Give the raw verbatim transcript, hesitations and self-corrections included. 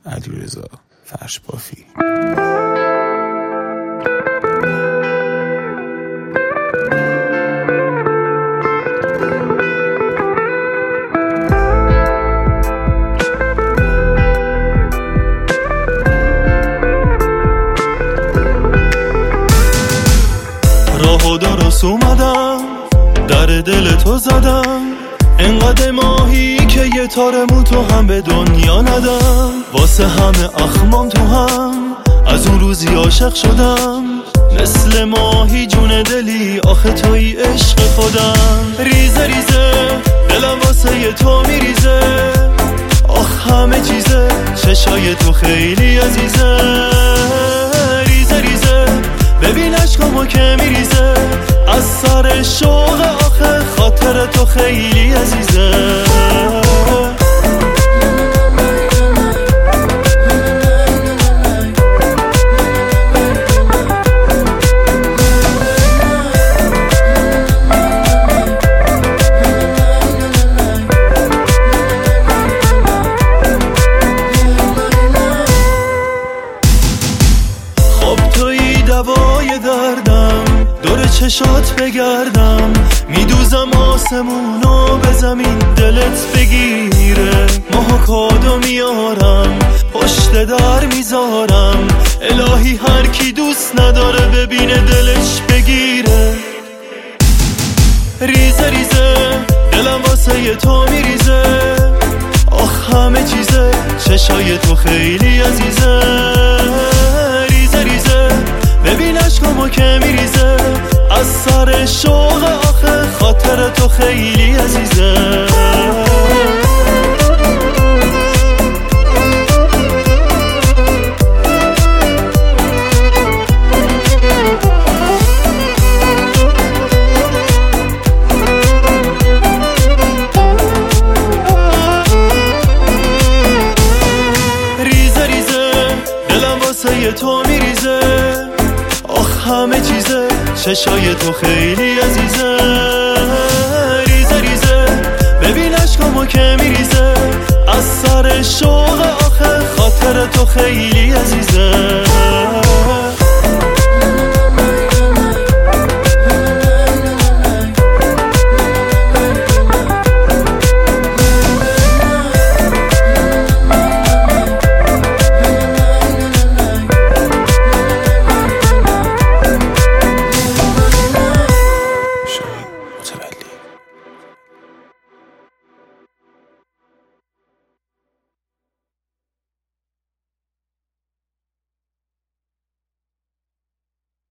علیرضا فرشبافی. راه و درست اومدم، در دل تو زدم، انقدر ماهی که یه تار مو تو هم به دنیا ندم. واسه همه اخمام تو هم از اون روزی عاشق شدم، مثل ماهی جون دلی آخه توی عشق خودم. ریزه ریزه دلم واسه ی تو میریزه، آخ همه چیزه چشای تو خیلی عزیزه. ریزه ریزه ببین عشقامو که میریزه، از سر شوق آخه خاطر تو خیلی عزیزه. خب توی دوای دردم، دور چشات بگردم، میدوزم آسمونو به زمین دلت بگیره. ماها کادو میارم پشت در میذارم، الهی هر کی دوست نداره ببینه دلش بگیره. ریزه ریزه دلم واسه ی تو میریزه، آخ همه چیزه چشای تو خیلی عزیزه. ریزه ریزه ببین عشقامو که میریزه، از سر شوق آخه خاطر تو خیلی عزیزه. ریزه ریزه دلم واسه ی تو میریزه، آخ همه چیزه چشای تو خیلی عزیزه. ریزه ریزه ببین عشقامو که میریزه، از سر شوق آخه خاطر تو خیلی عزیزه.